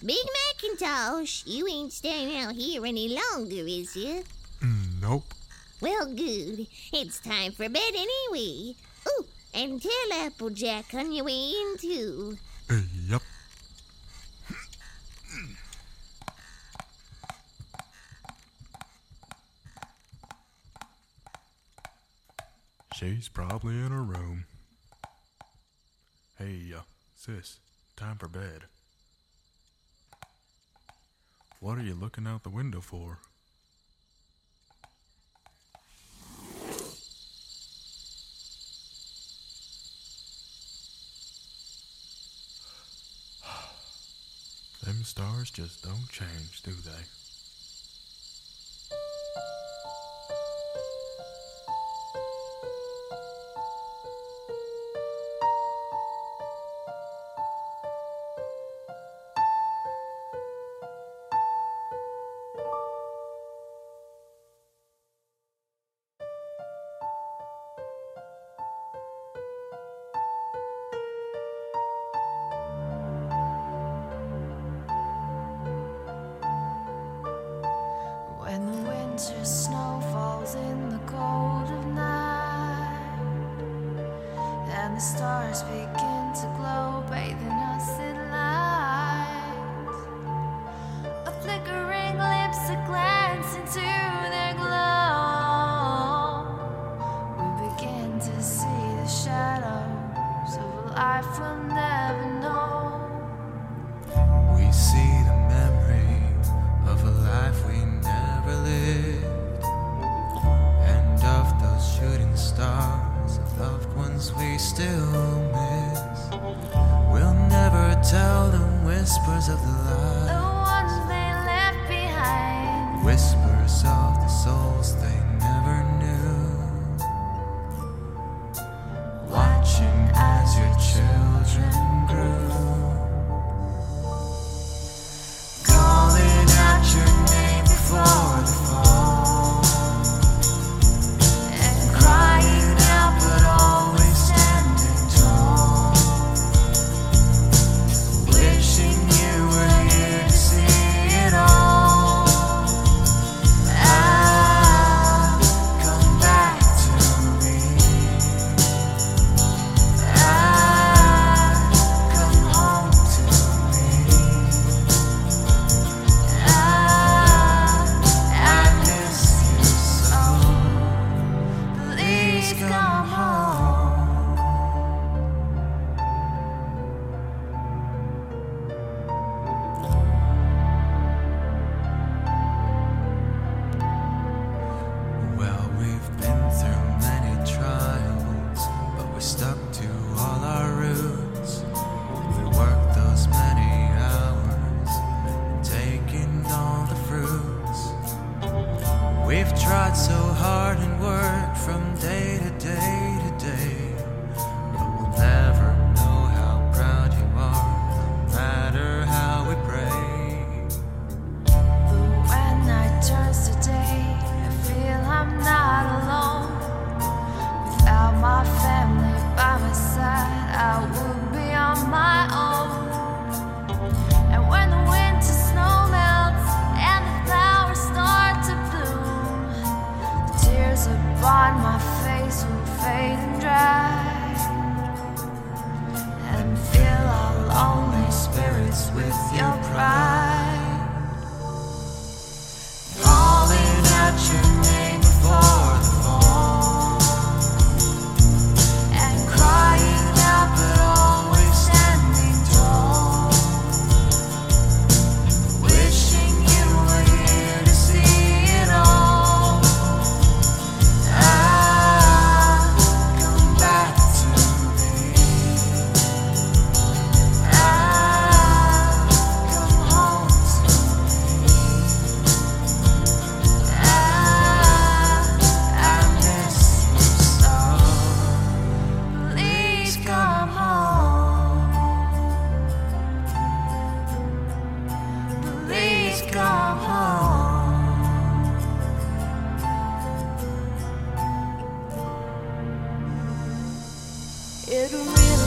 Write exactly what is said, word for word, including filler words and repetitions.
Big Macintosh, you ain't staying out here any longer, is you? Mm, nope. Well, good. It's time for bed anyway. Ooh, and tell Applejack on your way in, too. Uh, yep. She's probably in her room. Hey, uh, sis, time for bed. What are you looking out the window for? Them stars just don't change, do they? When the winter snow falls in the cold of night, and the stars begin to glow, bathing us in light, a flickering lips, a glance into their glow, we begin to see the shadows of a life we'll never know. We see the memory of a life we never lived, and of those shooting stars of loved ones we still miss. We'll never tell the whispers of the The light, ones they left behind, whispers of the souls they never knew. Watching as your children grew, calling out your name before the fall, and crying out but always standing tall, wishing you were here to see it all. Ah, come back to me. Ah, come home to me. Ah, I miss you so. Please come home. Well, we've been through many trials, but we stuck to all our roots. We worked those many hours, taking all the fruits. We've tried so hard and worked from day to day to day, but we'll never know how proud you are, no matter how we pray. but when night turns to day, I feel I'm not alone. Without my family by my side, I would be on my own. And when the winter snow melts and the flowers start to bloom, the tears upon my face will fade and dry, and fill our lonely spirits with your pride. Calling out your name before the fall, And crying out but always standing tall, wishing you were here to see it all. Ah, come back to me. Ah, come home to me. Ah, I miss you so. Please come home. Please come home. it'll really